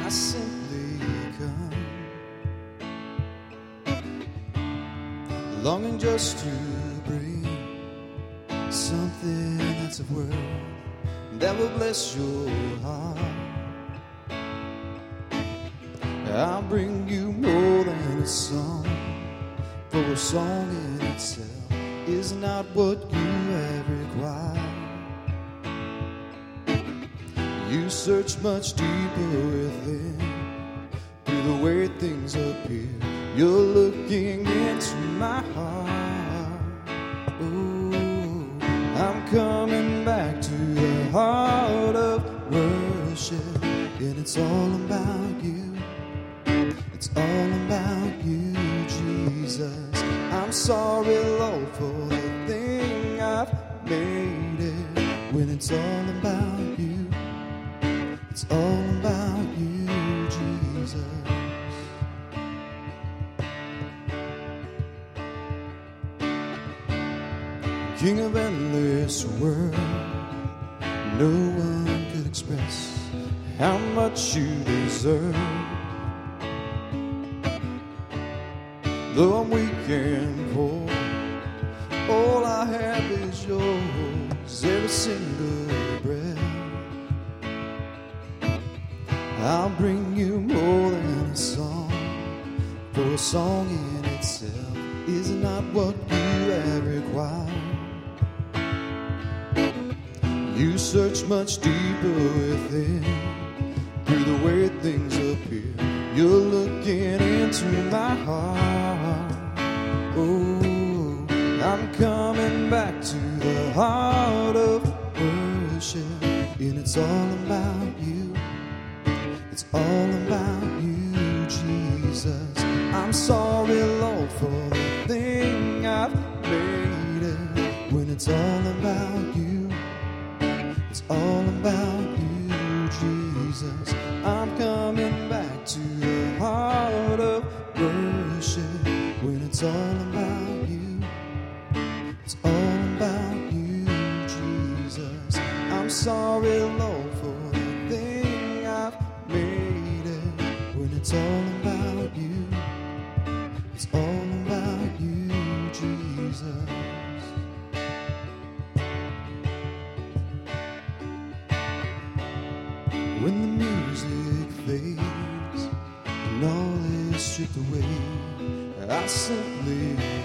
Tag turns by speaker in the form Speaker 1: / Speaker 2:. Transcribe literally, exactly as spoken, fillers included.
Speaker 1: I simply come, longing just to bring something that's of worth that will bless your heart. I'll bring you more than a song, for a song in itself is not what you have required. You search much deeper within, through the way things appear. You're looking into my heart. Oh, I'm coming back to the heart of worship, and it's all about you. It's all about you, Jesus. I'm sorry, Lord, for the thing I've made it. When it's all about you, it's all about you, Jesus. King of endless world, no one could express how much you deserve. Though I'm weak and poor, all I have is yours, every single breath. I'll bring you more than a song, for a song in itself is not what you have required. You search much deeper within, through the way things appear. You're looking into my heart. Oh, I'm coming back to the heart of worship, and it's all about you. It's all about you, Jesus. I'm sorry, Lord, for the thing I've made it. When it's all about you, it's all about you, Jesus. I'm coming back to the heart of worship. When it's all about you, it's all about you, Jesus. I'm sorry, Lord, for the thing I've made it. When it's all about you, it's all about you, Jesus. When the music fades and all is stripped away, I simply